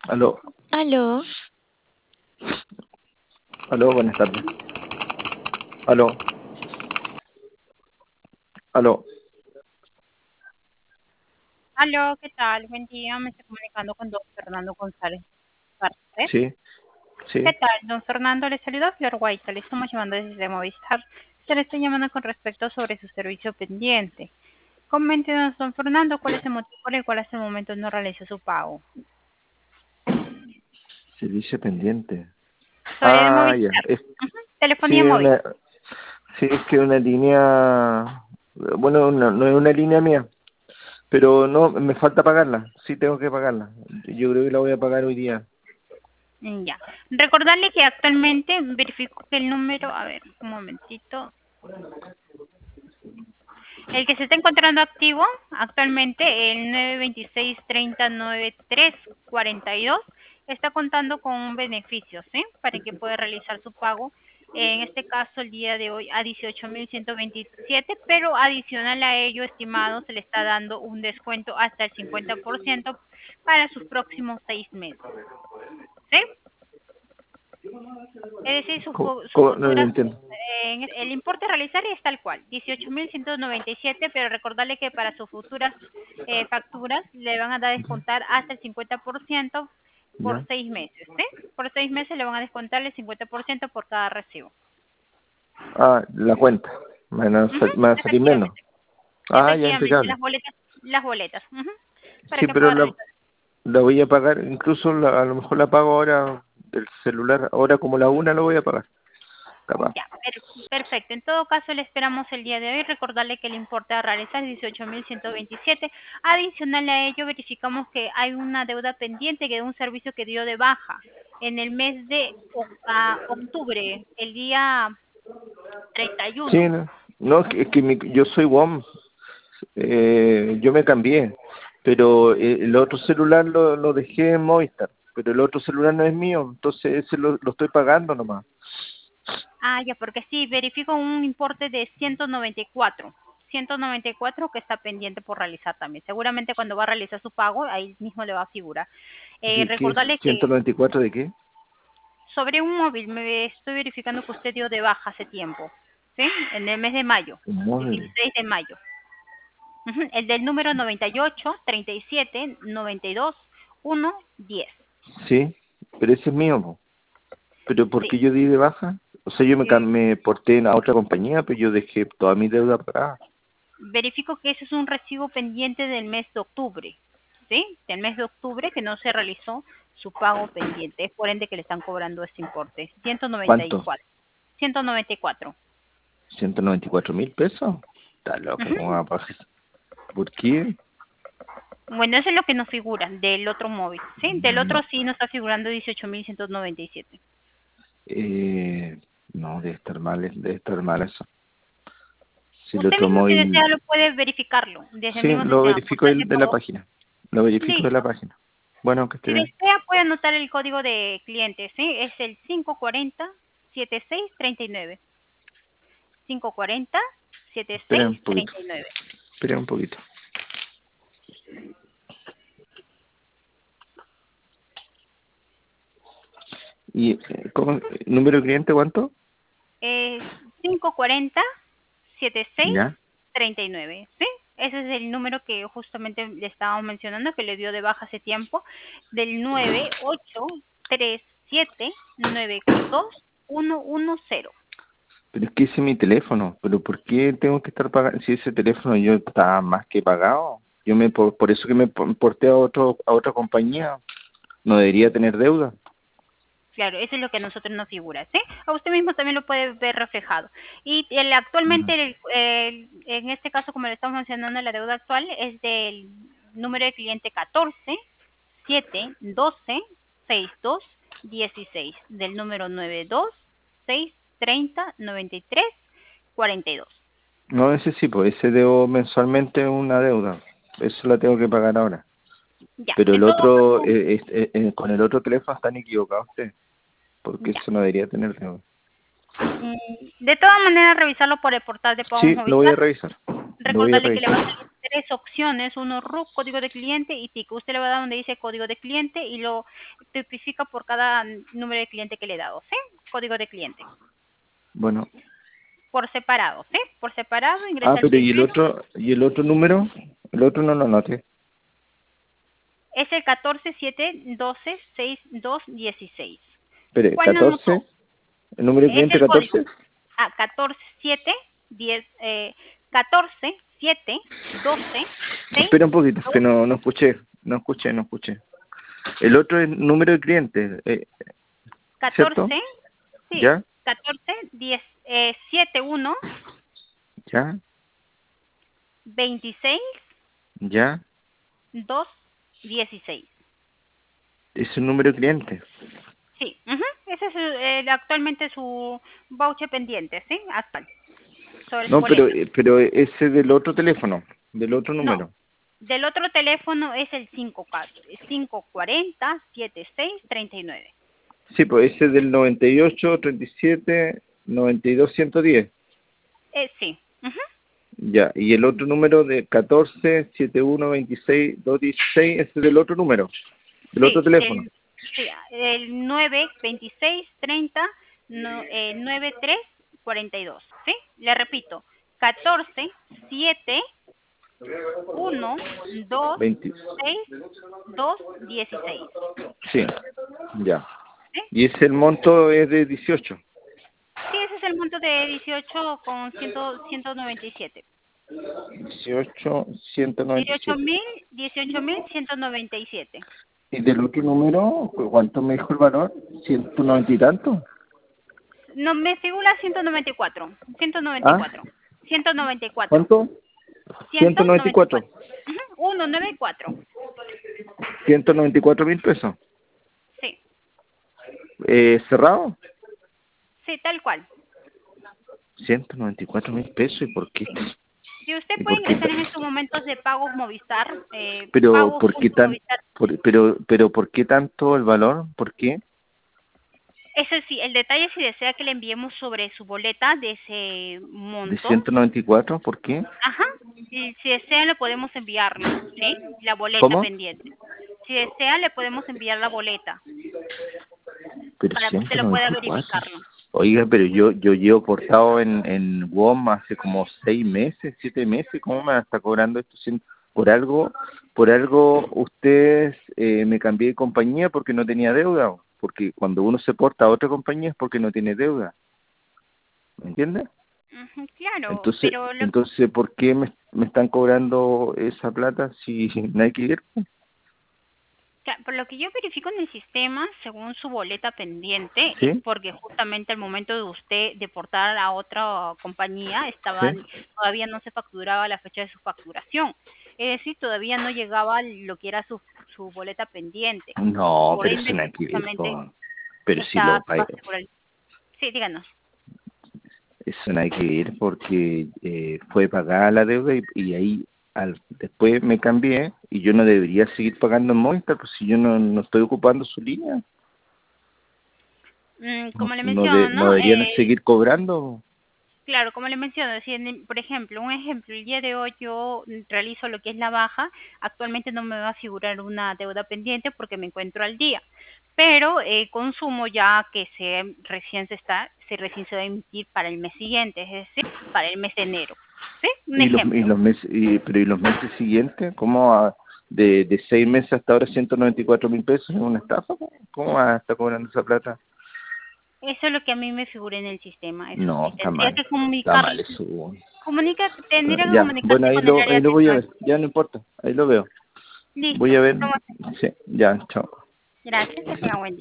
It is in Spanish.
Aló, Aló, aló, buenas tardes. Aló, aló, Aló, ¿qué tal? Buen día, me estoy comunicando con don Fernando González Garcés. sí, ¿Qué sí. tal? Don Fernando, le saluda Flor Guaita, le estamos llamando desde Movistar. Se le estoy llamando con respecto sobre su servicio pendiente. Coméntenos, don Fernando, cuál es el motivo por el cual hasta el momento no realizó su pago. Servicio pendiente. Sobre el Ya. Movistar. Ujú, Sí, telefonía móvil. sí, es que una línea, bueno, no es una línea mía, pero no, me falta pagarla. Sí, tengo que pagarla. Yo creo que la voy a pagar hoy día. Ya. Recordarle que actualmente verifico que el número, a ver, un momentito. El que se está encontrando activo actualmente, el 926-30-93-42, está contando con un beneficio, ¿sí? Para que pueda realizar su pago. En este caso, el día de hoy, a 18.127, pero adicional a ello, estimado, se le está dando un descuento hasta el 50% para sus próximos 6 meses, ¿sí? Es decir, su No lo futura, entiendo. el importe a realizar es tal cual, 18.197, pero recordarle que para sus futuras facturas le van a dar descontar hasta el 50% por ¿Ya? 6 meses, ¿sí? Por 6 meses le van a descontar el 50% por cada recibo. La cuenta. Ujú, Me va a salir menos. efectivamente, Ya, efectivamente, impecable. las boletas, ujú, para Sí, que pero pueda realizar. la voy a pagar, incluso a lo mejor la pago ahora del celular, ahora como la una lo voy a pagar, capaz. Ya, perfecto. En todo caso, le esperamos el día de hoy. Recordarle que el importe a realizar es 18.127. Adicional a ello, verificamos que hay una deuda pendiente de un servicio que dio de baja en el mes de octubre, el día Sí, 31. no, es que yo soy WOM, yo me cambié, pero el otro celular lo dejé en Movistar, pero el otro celular no es mío, entonces ese lo estoy pagando nomás. Ya, porque sí, verifico un importe de 194. 194 que está pendiente por realizar también. Seguramente cuando va a realizar su pago, ahí mismo le va a figurar. ¿Qué es Recordarle que 194 de qué? sobre un móvil, me estoy verificando que usted dio de baja hace tiempo, ¿sí? En el mes de mayo, Un el móvil. 16 de mayo. Ujú, el del número 98 37 92 1 10. Sí, pero ese es mío, po. Pero ¿por Sí. qué yo di de baja? O sea, yo Mm, me porté a otra compañía, pero yo dejé toda mi deuda pagada. verifico que ese es un recibo pendiente del mes de octubre, ¿sí? Del mes de octubre que no se realizó su pago pendiente. Es por ende que le están cobrando ese importe. ¿Cuánto? 194. 194. 194.000 pesos. Está loca, ¿cómo Ujú. va a pagar eso? ¿Por qué? Bueno, eso es lo que nos figura del otro móvil, ¿sí? Del otro No, sí nos está figurando 18.197. eh, no, debe estar mal eso. Si el Usted otro mismo, si móvil, desea, lo puede verificarlo desde el sí, mismo lo sistema. verifico Portal de de la pago. página. Lo verifico de la Listo. página. Bueno, que esté Si bien. desea, puede anotar el código de cliente, ¿sí? Es el 540-7639. 540 Espera un poquito. 7639. Espera un poquito. ¿Y número de cliente cuánto? 540 Ya. 39, ¿sí? Ese es el número que justamente le estábamos mencionando, que le dio de baja hace tiempo, del 983792110. Pero es que ese es mi teléfono. ¿Pero por qué tengo que estar pagando? Si ese teléfono yo está más que pagado. Por eso que me porté a otra compañía. No debería tener deuda. Claro, eso es lo que a nosotros nos figura, ¿sí? A usted mismo también lo puede ver reflejado. Y Mm. actualmente, en este caso, como le estamos mencionando, la deuda actual es del número de cliente 14 7 12 62 16, del número 92 6 30 93 42. No, ese sí, pues ese debo mensualmente una deuda. Eso la tengo que pagar ahora. Ya, Pero en el todo otro, caso, con el otro teléfono están equivocados ustedes. Porque ya. eso no debería tener deuda. De todas maneras, revisarlo por el portal de pagos Sí, lo voy Movistar. a revisar. Lo voy a Recordarle que le va a revisar. salir 3 opciones, uno RUC, código de cliente y TIC. Usted le va a dar donde dice código de cliente y lo tipifica por cada número de cliente que le he dado, ¿sí? Código de cliente. Bueno. Por separado, ¿sí? Por separado Ah, ingresa el pero primero. ¿y el otro número? El otro no lo anoté. Es el 14 7 12 6 2 16. Espere, ¿Cuál no anotó? 14, el número de Es cliente el código. 14. 14 7 10 14 7 12 6 Espera un poquito, 2 que no escuché, no escuché. El otro es número de cliente, 14, ¿cierto? sí, ¿Ya? 14 10 7 1 ¿Ya? 26 ¿Ya? 2 16. Es el número de cliente. Sí, ujú, ese es actualmente su voucher pendiente, ¿sí? Actual, sobre su No, boleta. pero ese del otro teléfono, del otro No, número. del otro teléfono es el 540 76 39. Sí, pues ese del 98 37 92 110. Sí, ujú, Ya, y el otro número de 14 71 26 216, ese del otro número, del otro sí, teléfono. el 9 26 30 no, 93 42, ¿sí? Le repito, 14 7 1 2 20. 6 2 16, Sí, ya. ¿sí? Y ese el monto es de 18. Sí, ese es el monto de 18 con 197. 18 197. 18.197. ¿Y del otro número, cuánto me dijo el valor? 190 y tanto. No, me figura 194. ¿Ah? 194. 194. ¿Cuánto? 194. 194. 194. 194 mil pesos. Sí, ¿Cerrado? sí, tal cual. 194 mil pesos. ¿Y por qué? Si usted ¿Y puede por qué? ingresar en estos momentos de pagos Movistar, Pero, ¿por qué tan, pagos.movistar. pero, ¿por qué tanto el valor? ¿Por qué? Eso sí, el detalle si desea que le enviemos sobre su boleta de ese ¿De monto. 194? ¿Por qué? Ajá. Y si desea le podemos enviarlo, ¿sí? La boleta ¿Cómo? pendiente. Si desea le podemos enviar la boleta Pero para que usted lo pueda 194. verificarlo. Oiga, pero yo llevo portado en WOM hace como 6 meses, 7 meses. ¿Cómo me está cobrando esto? Por algo ustedes me cambié de compañía porque no tenía deuda. Porque cuando uno se porta a otra compañía es porque no tiene deuda. ¿Me entiendes? Ujú, claro, Entonces, pero ¿por qué me están cobrando esa plata si no hay que ir? por lo que yo verifico en el sistema, según su boleta pendiente, es ¿Sí? porque justamente al momento de usted deportar a otra compañía, ¿Sí? todavía no se facturaba la fecha de su facturación. Es decir, todavía no llegaba lo que era su boleta pendiente. No, Por pero ende, eso no hay que ir, justamente po. Pero si está lo pagué. Sí, díganos. Eso no hay que ir porque fue pagada la deuda y ahí después me cambié y yo no debería seguir pagando en Movistar, pues si yo no estoy ocupando su línea, Como le menciono, no ¿no? deberían seguir cobrando. Claro, como le menciono, si por ejemplo, un ejemplo, el día de hoy yo realizo lo que es la baja, actualmente no me va a figurar una deuda pendiente porque me encuentro al día, pero consumo ya que recién se va a emitir para el mes siguiente, es decir, para el mes de enero, ¿sí? Un Y ejemplo. los meses, pero y los meses siguientes, ¿cómo de 6 meses hasta ahora 194 mil pesos en una estafa? ¿Cómo va a estar cobrando esa plata? Eso es lo que a mí me figura en el sistema, eso No, sí, tendría que está mal eso. tendría que Ya, bueno, comunicarse con el área ahí de lo voy a atención. ver, ya no importa, ahí lo veo. Voy Listo, a ver, estamos. sí, ya, chao. Gracias, que tenga buen día.